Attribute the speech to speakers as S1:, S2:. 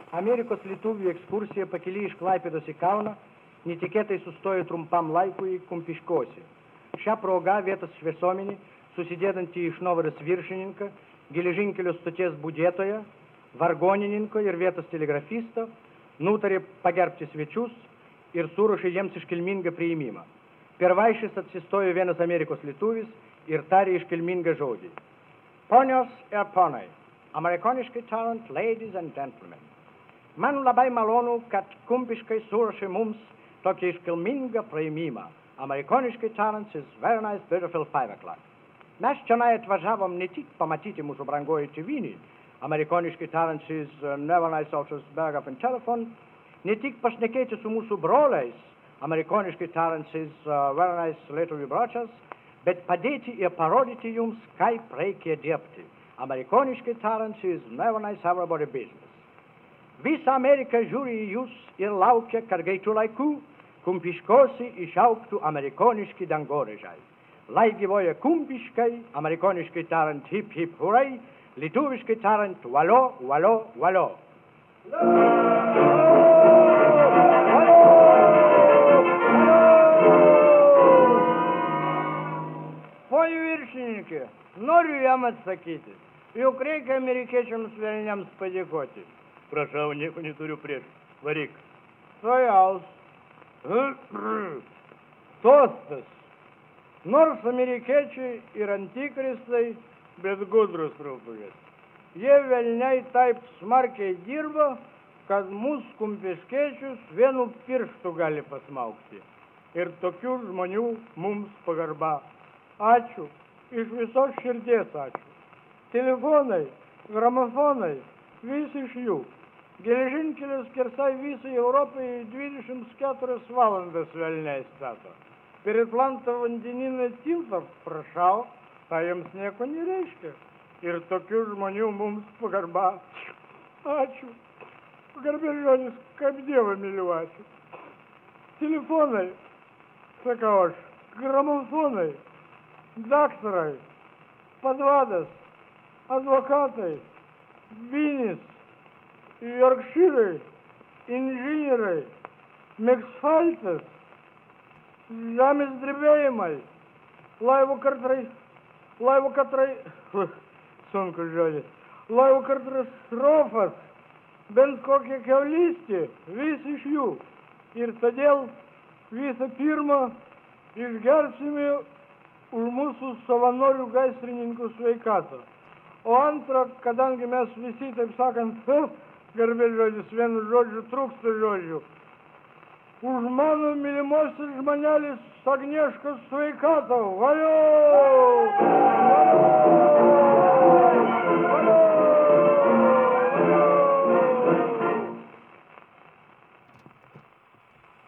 S1: Amerikos lietuvių ekskursija pakeliui iš Klaipėdos į Kauną netikėtai sustojo trumpam laikui Kumpiškose. Šią progą vietos šviesuomenė, susidėdantį iš Novados viršininką, geležinkelio stoties budėtoją, vargonininko ir vietos telegrafisto, nutarė pagerbti svečius ir suruošė jiems iškilmingą priėmimą. Per vaišes atsistojo vienas Amerikos lietuvis ir tarė iškilmingą žodį. Ponios ir ponai, amerikoniškai tariant, ladies and gentlemen, man labai malonu, kad Kumpiškai suruošė mums tokį iškilmingą priėmimą. Amerikoniškai tariant, is very nice, beautiful 5 o'clock. Mes čionai atvažiavom ne tik pamatyti mūsų brangojų tėvynį, amerikoniškai tariant, is never nice also bag up and telephone, ne tik pašnekėti su mūsų broliais, amerikoniškai tariant, is very nice lietuvių bročias, bet padėti ir parodyti jums, kaip reikia dirbti. Amerikoniškai tariant, is never nice everybody business. Visa Amerika žiūri į jūs ir laukia, kad greitų laikų Kumpiškose išaugtų amerikoniški dangoraižiai. Lai gyvoja Kumpiškai, amerikoniškai tariant hip hip hurai, lietuviškai tariant valio, valio, valio. Pone viršininkė, noriu jam atsakyti, juk reikia amerikiečiams velniams padėkoti.
S2: Prašau, nieko neturiu prieš. Varyk.
S1: Sojaus. Tostas. Nors amerikiečiai ir antikristai,
S2: Bet gudrus truputį.
S1: jie velniai taip smarkiai dirba, kad mūsų kumpiškiečius vienu pirštu gali pasmaukti. Ir tokių žmonių mums pagarba. Ačiū. Iš visos širdies ačiū. Telefonai, gramofonai, visi iš jų. Geležinkelis skersai visai Europai 24 valandas velniai stato. Per Atlanto vandenyną tiltą, prašau, tai jums nieko nereiškia. Ir tokių žmonių mums pagarba. Ačiū. Pagarbės žodis, kaip Dievą myliu, ačiū. Telefonai, sakau aš, gramofonai, daktarai, padvadas, advokatai, vinis, Yorkšyrai, inžinieriai, Meksfaltas, žemės drebėjimai, laivų katrai, sunku žodis, laivų katastrofas, bent kokia kiaulystė, visi iš jų. Ir todėl visą pirmą išgersime už mūsų savanorių gaisrininkų sveikatą. O antrą, kadangi mes visi, taip sakant, garbės žodis, vienu žodžiu, trūksta žodžių. Už mano mylimosios žmonelės Agnieškos sveikatą. Valio!